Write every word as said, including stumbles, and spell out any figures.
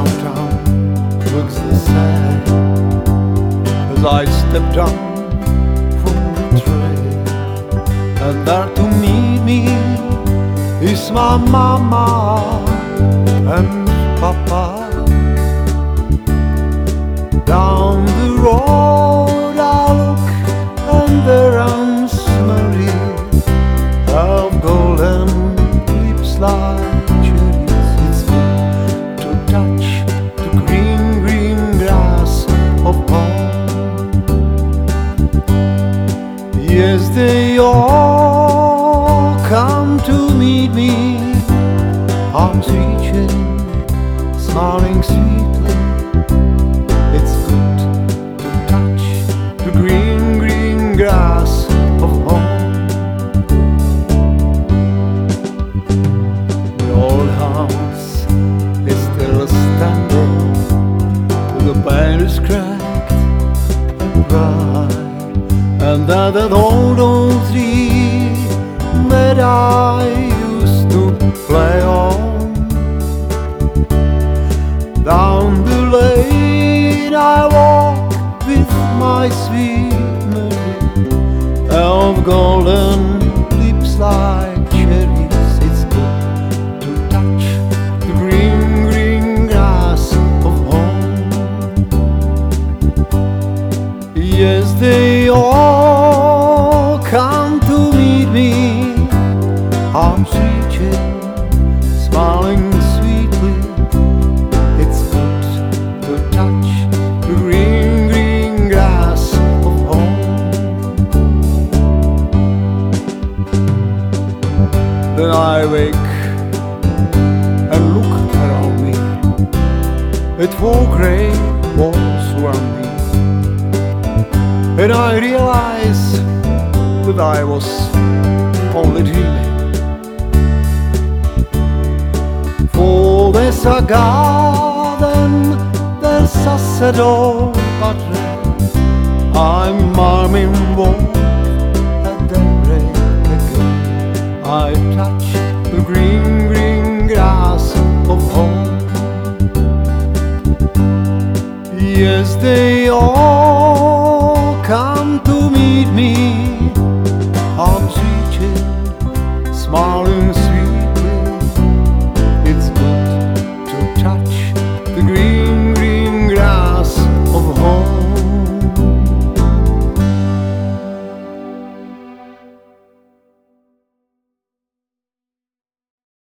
downtown looks the same as I step down from the train, and there to meet me is my mama and papa. Down the road I look, and their arms smell of golden lips like cherries. It's good to touch the green, green grass of home. Yes, they all come to meet me, arms reaching, smiling sweetly. It's good to touch the green, green grass of home. The old house is still standing, the paint is cracked and bright, and that that old old tree that I used to play on. Down the lane I walk with my sweet Mary of golden lips like cherries. It's good to touch the green, green grass of home. Yes, they all come to meet me, arms reaching, smiling sweetly. It's good to touch the green, green grass of home. Then I wake and look around me at four grey walls around me, and I realize that I was only dreaming. For there's a garden, there's a saddle butler, I'm marming walk at daybreak again. I touch the green, green grass of home. Yes, they all come to meet me, arms reaching, smiling